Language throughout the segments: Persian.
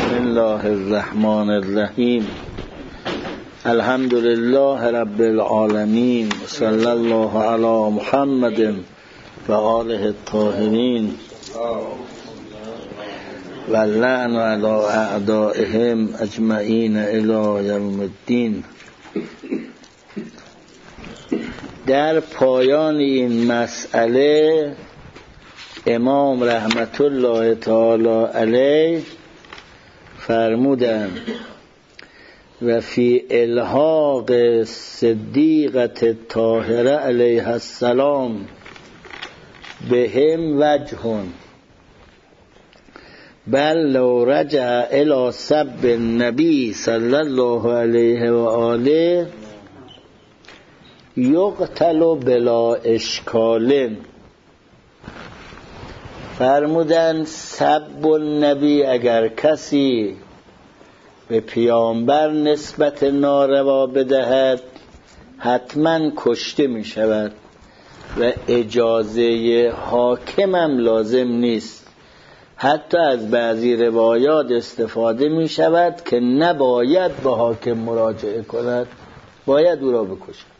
بسم الله الرحمن الرحیم. الحمد لله رب العالمین، صلی الله علی محمد و آله الطاهرین و لعن علی اعدائهم اجمعین الی یوم الدین. در پایان این مسئله امام رحمت الله تعالی علیه فرمودند و فی الحاق صدیقة طاهره علیها السلام بهم وجه بل لو رجع الى سب النبی صلی الله علیه و آله یقتل بلا اشکال. فرمودند سب النبی، اگر کسی به پیامبر نسبت ناروا بدهد حتما کشته می شود و اجازه حاکم هم لازم نیست. حتی از بعضی روایات استفاده می شود که نباید به حاکم مراجعه کند، باید او را بکشد.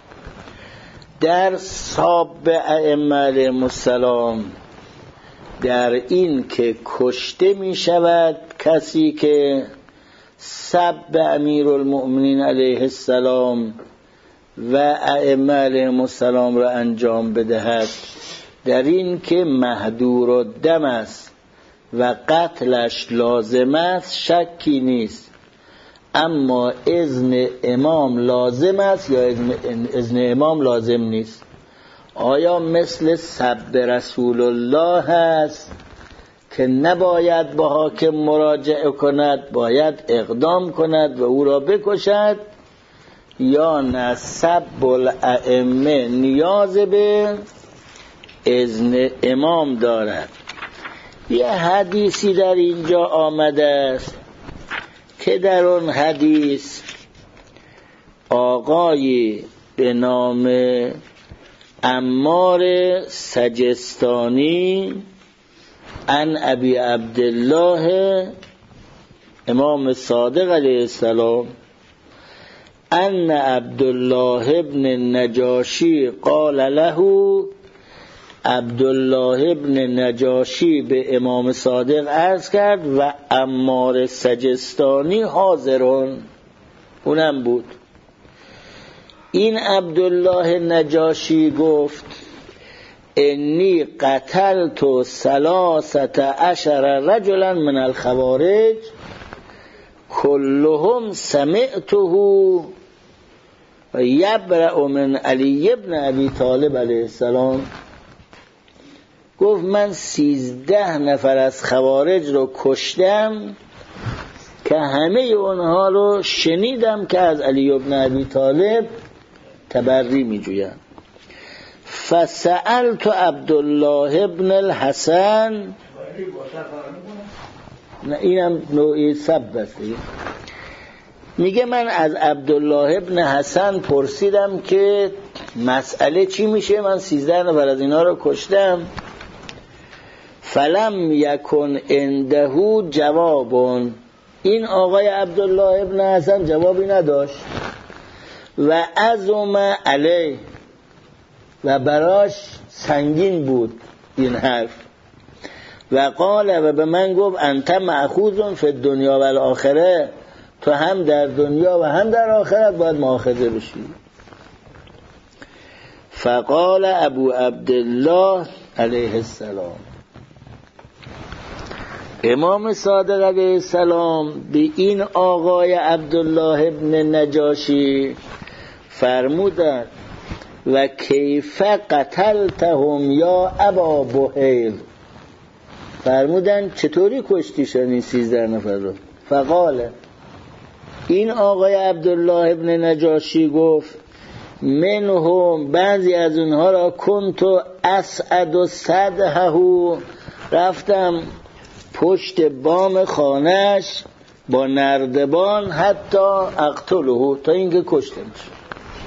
در ساب ائمه علیهم السلام در این که کشته می شود کسی که سب امیرالمؤمنین علیه السلام و ائمه علیهم السلام را انجام بدهد، در این که محدور الدم است و قتلش لازم است شکی نیست، اما اذن امام لازم است یا اذن امام لازم نیست؟ آیا مثل سب رسول الله هست که نباید به حاکم مراجعه کند، باید اقدام کند و او را بکشد، یا نه سب الائمه نیاز به اذن امام دارد؟ یه حدیثی در اینجا آمده است که در اون حدیث آقایی به نام عمار سجستانی عن ابی عبدالله امام صادق علیه السلام ان عبدالله ابن النجاشی قال له، عبدالله ابن نجاشی به امام صادق عرض کرد و عمار سجستانی حاضرون، اونم بود. این عبدالله نجاشی گفت انی قتلت 13 رجلا من الخوارج کلهم سمعته و یبرأ من علی ابن ابی طالب علیه السلام. گفت من 13 نفر از خوارج رو کشتم که همه اونها رو شنیدم که از علی ابن ابی طالب تبری می جویند. فسألت عبدالله ابن الحسن، نه اینم نوعی سب است، میگه من از عبدالله ابن حسن پرسیدم که مسئله چی میشه، من 13 نفر از اینا رو کشتم. فلم یکن عنده جواب، این آقای عبدالله ابن حسن جوابی نداشت. و عزم علیه، و براش سنگین بود این حرف. و قال، و به من گفت انت مأخوذ فی الدنیا و الاخره، تو هم در دنیا و هم در آخرت باید مؤاخذه بشی. فقال ابو عبدالله علیه السلام، امام صادق علیه السلام به این آقای عبدالله ابن نجاشی فرمودند و کیف قتلتهم یا ابا بحیر، فرمودند چطوری کشتیشن این 13 نفر رو؟ فقال، این آقای عبدالله ابن نجاشی گفت منهم، بعضی از اونها را کنتو اسعد صدحه، رفتم پشت بام خانهش با نردبان حتی اقتله، تا اینکه کشته میشه.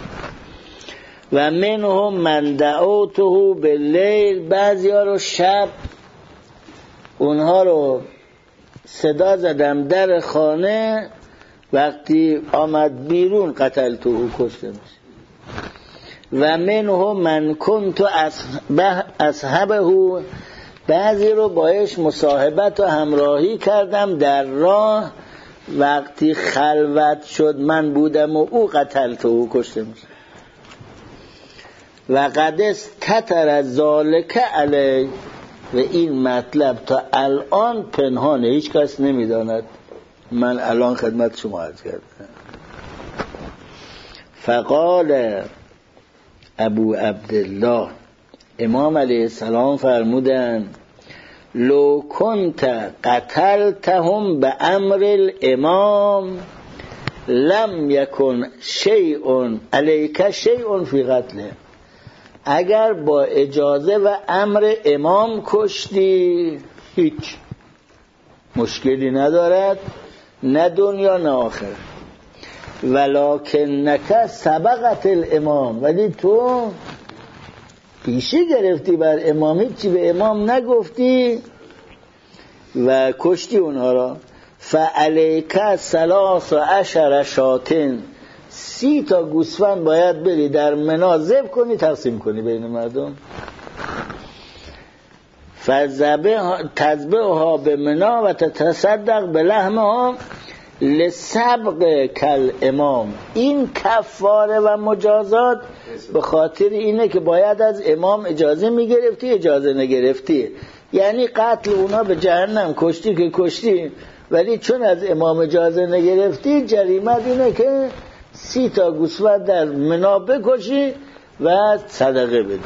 و منهم من دعوته باللیل، بعضی ها رو شب اونها رو صدا زدم در خانه، وقتی آمد بیرون قتلته، او کشته میشه. و منه من کنت اصحبه، بعضی رو باش مصاحبت و همراهی کردم در راه، وقتی خلوت شد من بودم و او قتلته، او کشته میشه. و قد استتر از ذالک علی، و این مطلب تا الان پنهانه، هیچ کس نمیداند. من الان خدمت شما عرض کردم. فقال ابو عبدالله، امام علیه السلام فرمودند لو کنت قتلتهم به امر الامام لم یکن شیء علیک شیء فی قتله، اگر با اجازه و امر امام کشتی هیچ مشکلی ندارد، نه دنیا نه آخر. ولکنک سبقت الامام، ولی تو پیشی گرفتی بر امام، هیچی به امام نگفتی و کشتی اونها را. فعلیک 13 شاتن، 30 تا گوسفند باید بری در منی ذبح کنی، تقسیم کنی بین مردم. تذبحها به منی و تتصدق به لحمها لسبق کل امام. این کفاره و مجازات به خاطر اینه که باید از امام اجازه میگرفتی، اجازه نگرفتی، یعنی قتل اونا به جهنم، کشتی که کشتی، ولی چون از امام اجازه نگرفتی جریمت اینه که 30 تا گوسفند در منی بکشی و صدقه بدی.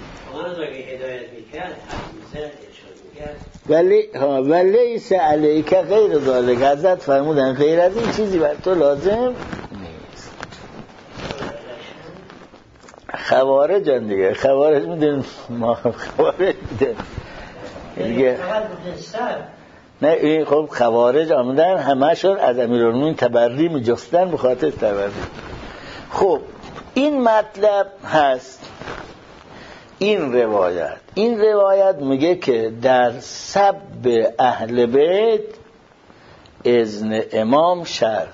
ولیس علیک غیر ذالک، حضرت فرمودن غیر از این چیزی بر تو لازم نیست. خوارج دیگه، خوارج میدونیم ما، خوارج دیگه نه این خب خوارج آمدن همشون از امیرالمومنین تبری میجستن به خاطر تبری. خب این مطلب هست. این روایت میگه که در سب اهل بیت اذن امام شرطه.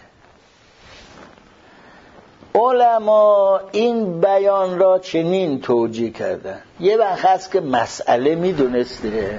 علما این بیان را چنین توجیه کردن. یه وقت هست که مسئله میدونسته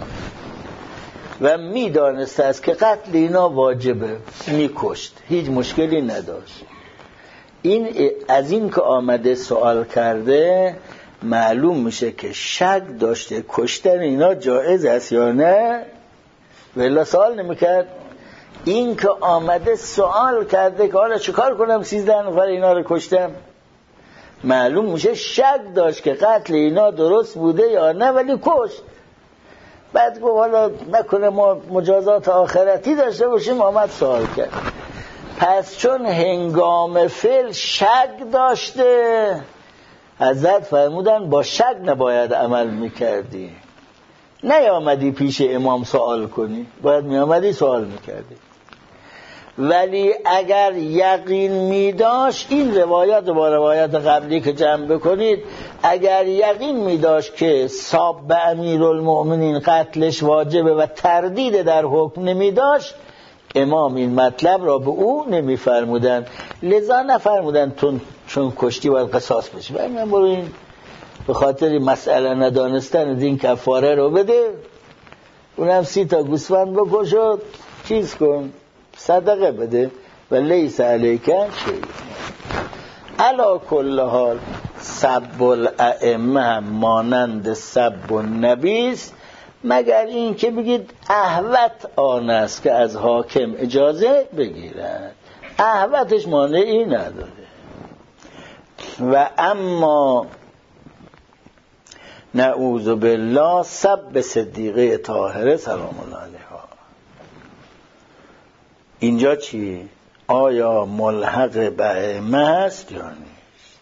و میدانسته است که قتل اینا واجبه، میکشت، هیچ مشکلی نداشت. این از این که آمده سوال کرده معلوم میشه که شک داشته کشتن اینا جایز است یا نه، ولی سوال نمیکرد. این که آمده سوال کرده که حالا چیکار کنم 13 نفر اینا رو کشتم، معلوم میشه شک داشت که قتل اینا درست بوده یا نه، ولی کشت. بعد گفت حالا نکنه ما مجازات آخرتی داشته باشیم، آمد سوال کرد. پس چون هنگام فعل شک داشته، حضرت فرمودن با شک نباید عمل میکردی، نیامدی پیش امام سوال کنی، باید میامدی سوال میکردی. ولی اگر یقین میداشت، این روایات با روایات قبلی که جمع بکنید، اگر یقین میداشت که صاب به امیرالمؤمنین قتلش واجبه و تردید در حکم نمیداشت، امام این مطلب را به او نمیفرمودن. لذا نفرمودن چون کشتی باید قصاص بشه. من برو این به خاطر مسئله ندانستن دین کفاره رو بده، اونم 30 تا گوسفند بکشد، چیز کن، صدقه بده. و لیس علیک شیء. علی کل حال سب الائمه مانند سب النبی است، مگر این که بگید احوط آن است که از حاکم اجازه بگیرند، احوطش مانعی نداره. و اما نعوذ بالله سب صدیقه طاهره سلام الله علیها، اینجا چی؟ آیا ملحق به ائمه است یا نیست؟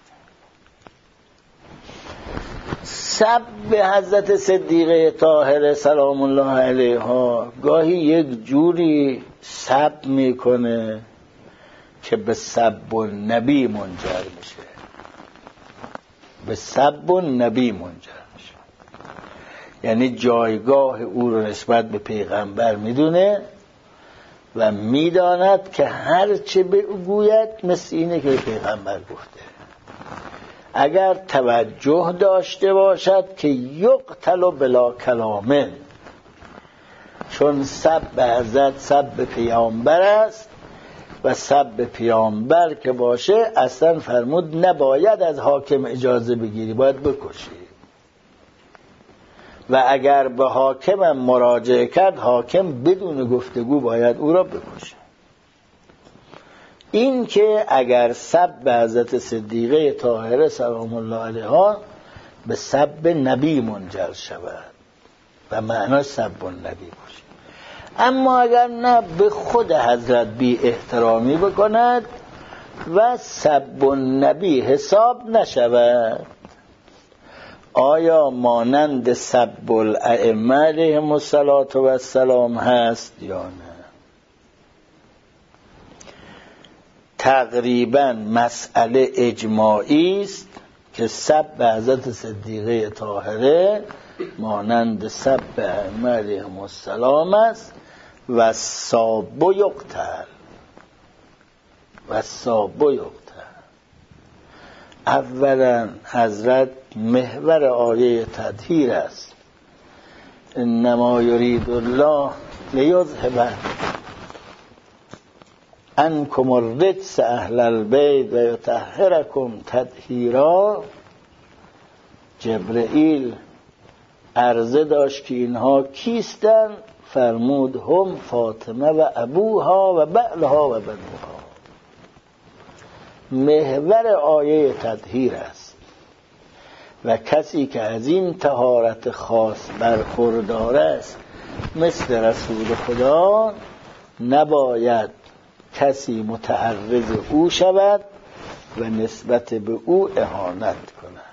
سب به حضرت صدیقه طاهره سلام الله علیها گاهی یک جوری سب میکنه که به سب النبی منجر میشه، به سب النبی منجر میشه. یعنی جایگاه او رو نسبت به پیغمبر میدونه و میداند که هر چه به او گوید مثل اینه که پیغمبر گفته. اگر توجه داشته باشد که یقتل بلا کلامه، چون سب حضرت سب پیامبر است و سب پیامبر که باشه اصلا فرمود نباید از حاکم اجازه بگیری، باید بکشی. و اگر به حاکم مراجعه کرد حاکم بدون گفتگو باید او را بکشه. این که اگر سب حضرت صدیقه طاهره سلام الله علیها به سب نبی منجر شود و معناش سب النبی باشه، اما اگر نه به خود حضرت بی احترامی بکند و سب النبی حساب نشود، آیا مانند سب الائمه علیهم السلام هست یا نه؟ تقریبا مسئله اجماعی است که سب حضرت صدیقه طاهره مانند سب ائمه علیهم السلام است و ساب یقتل و ساب یقتل. اولا حضرت محور آیه تطهیر است، انما یرید الله لیذهب عنکم الرجس اهل البیت و یطهرکم تطهیرا. جبرئیل عرضه داشت که اینها کیستن؟ فرمود هم فاطمه و ابوها و بعلها و بنوها. محور آیه تطهیر است و کسی که از این طهارت خاص برخوردار است مثل رسول خدا نباید کسی متعرض او شود و نسبت به او اهانت کند.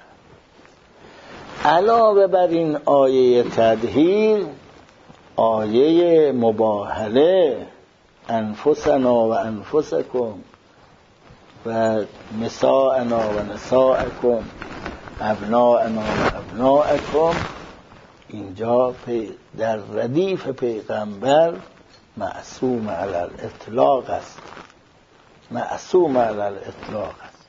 علاوه بر این آیه تطهیر آیه مباهله انفسنا و انفسکم و نساءنا و نساءکم ابناءنا و ابناءکم، اینجا در ردیف پیغمبر معصوم علی الاطلاق است، معصوم علی الاطلاق است.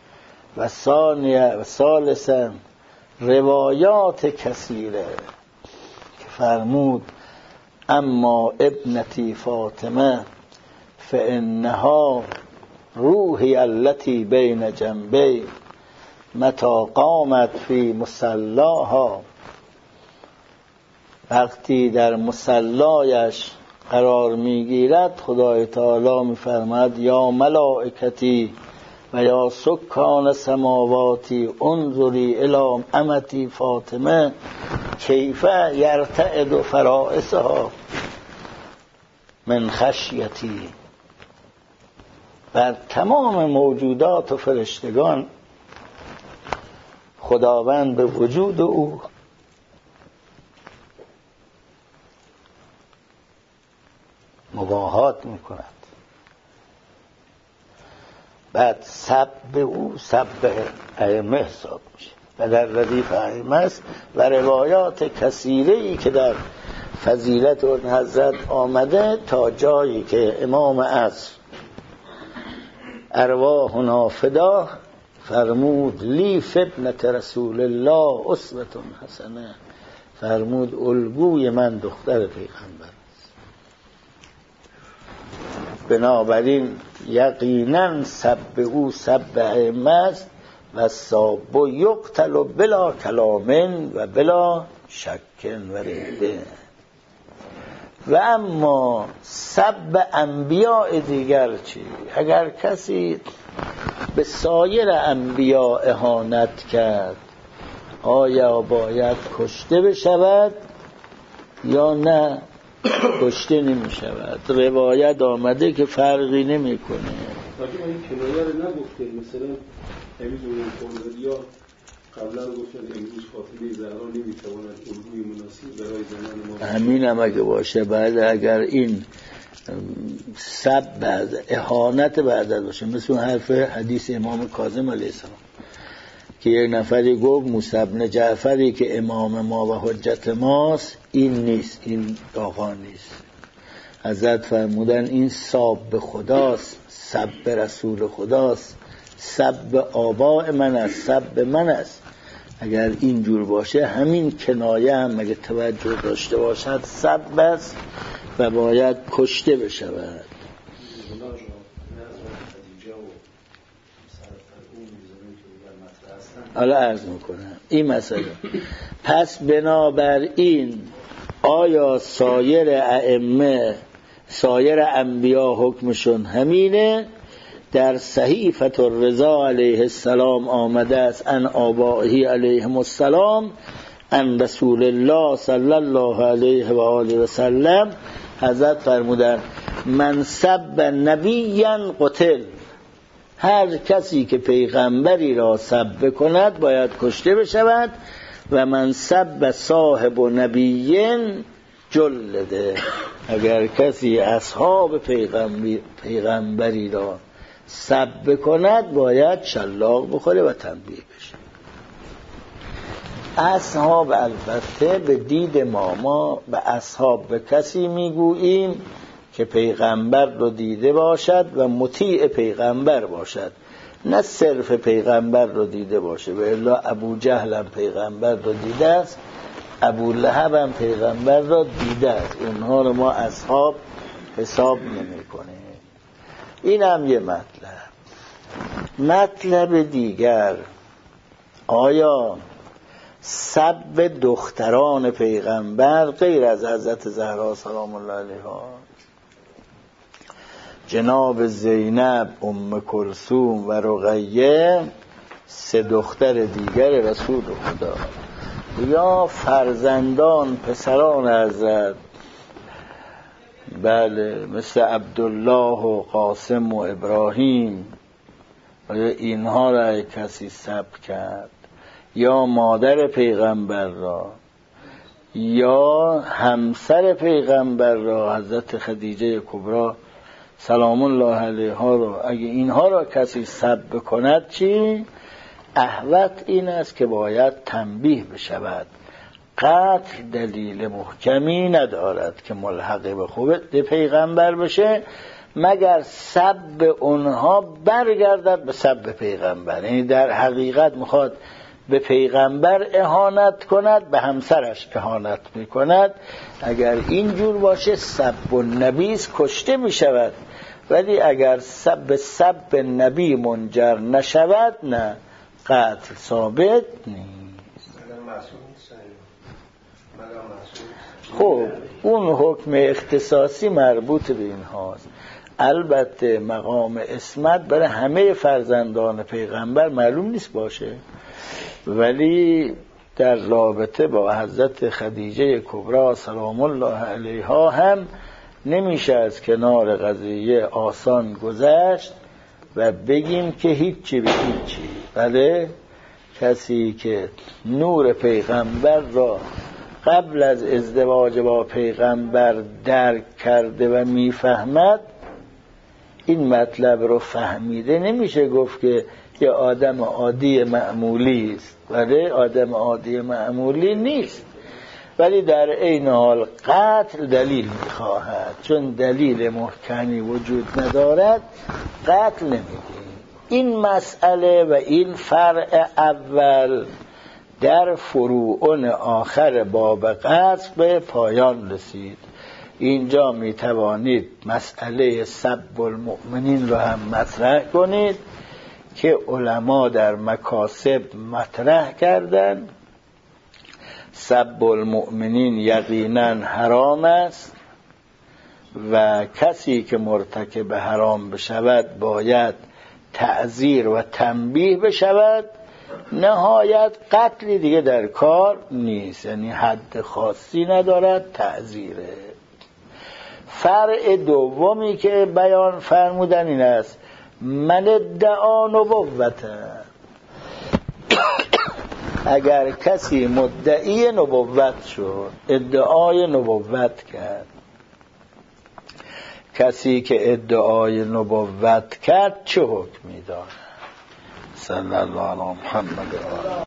و ثالثا روایات کثیره که فرمود اما ابنتی فاطمه فانها روحی التي بین جنبی متى قامت فی مصلاها، وقتی در مصلایش قرار میگیرد خدای تعالی میفرماید یا ملائکتی و یا سکان سماواتی انظری الی امتی فاطمه کیف یرتعد فرائسها من خشیتی. بر تمام موجودات و فرشتگان خداوند به وجود او مباهات میکند. بعد سب او سب ائمه حساب میشه و در ردیف ائمه است و روایات کثیره‌ای که در فضیلت اون حضرت آمده تا جایی که امام عصر ارواحنا فدا فرمود لی ابنت رسول الله اسوة حسنه، فرمود الگوی من دختر پیغمبر است. بنابراین یقینا سب او سب ائمه است و ساب یقتل بلا کلام و بلا شک و ریبه. و اما سب انبیاء دیگر چی؟ اگر کسی به سایر انبیاء اهانت کرد آیا باید کشته بشود یا نه کشته نمی شود؟ روایت آمده که فرقی نمی کنه. تاکه این کنایه رو نگفته، مثلا امروز اون یا قبلا گفتن امروز فاطمه زهرا نمیتواند الگوی مناسب برای زمان ما، همین هم اگه باشه. بعد اگر این سب بعد اهانت بعد باشه مثل اون حرف حدیث امام کاظم علیه السلام که یک نفری گفت موسی بن جعفری که امام ما و حجت ماست این نیست، این آقا نیست. حضرت فرمودن این سب به خداست، سب به رسول خداست، سب به آباء من است، سب به من است. اگر اینجور باشه همین کنایه هم اگه توجه داشته باشد سب است و باید کشته بشود. حالا عرض میکنم این مسئله. پس بنابراین آیا سایر ائمه، سایر انبیا حکمشون همینه؟ در صحیفه الرضا علیه السلام آمده است ان آبائه علیهم السلام ان رسول الله صلی الله علیه و آله و سلم، حضرت فرمودن من سب نبیا قتل، هر کسی که پیغمبری را سب کند باید کشته بشود، و من سب صاحب نبیین جلده، اگر کسی اصحاب پیغمبری را سب کند باید شلاق بخوره و تنبیه بشه. اصحاب البته به دید ما به اصحاب به کسی میگوییم که پیغمبر رو دیده باشد و مطیع پیغمبر باشد، نه صرف پیغمبر رو دیده باشه. و الا ابو جهل هم پیغمبر رو دیده است، ابو لهب هم پیغمبر رو دیده است، اونها رو ما اصحاب حساب نمی کنیم. این هم یه مطلب دیگر، آیا سب دختران پیغمبر غیر از حضرت زهرا سلام الله علیها، جناب زینب، ام کلثوم و رقیه، 3 دختر دیگر رسول خدا، یا فرزندان پسران حضرت، بله، مثل عبدالله و قاسم و ابراهیم، اینها را کسی سب کرد، یا مادر پیغمبر را یا همسر پیغمبر را حضرت خدیجه کبری سلام الله علیها را، اگه اینها را کسی سب کند چی؟ احوط این است که باید تنبیه بشود. قتل دلیل محکمی ندارد که ملحق به خود پیغمبر بشه، مگر سب اونها برگردد به سب پیغمبر. یعنی در حقیقت میخواد به پیغمبر اهانت کند، به همسرش اهانت میکند. اگر اینجور باشه سب النبی کشته میشود، ولی اگر سب نبی منجر نشود نه، قتل ثابت نیست. خب اون حکم اختصاصی مربوط به این هاست. البته مقام عصمت برای همه فرزندان پیغمبر معلوم نیست باشه، ولی در رابطه با حضرت خدیجه کبری سلام الله علیها هم نمیشه از کنار قضیه آسان گذشت و بگیم که هیچی به هیچی. بله، کسی که نور پیغمبر را قبل از ازدواج با پیغمبر درک کرده و میفهمد، این مطلب رو فهمیده، نمیشه گفت که یه آدم عادی معمولی است. بله، آدم عادی معمولی نیست، ولی در عین حال قتل دلیل میخواهد، چون دلیل محکمی وجود ندارد قتل نمیگیم. این مسئله و این فرع اول در فروعون آخر باب قتل به پایان رسید. اینجا میتوانید مسئله سب المؤمنین رو هم مطرح کنید که علما در مکاسب مطرح کردن. سب المؤمنین یقینا حرام است و کسی که مرتکب حرام بشود باید تعزیر و تنبیه بشود. نهایت قتلی دیگه در کار نیست، یعنی حد خاصی ندارد، تعزیره. فرع دومی که بیان فرمودن این است: من ادعا نبوته، اگر کسی مدعی نبوت شد، ادعای نبوت کرد، کسی که ادعای نبوت کرد چه حکمی دارد؟ صلی الله علی محمد.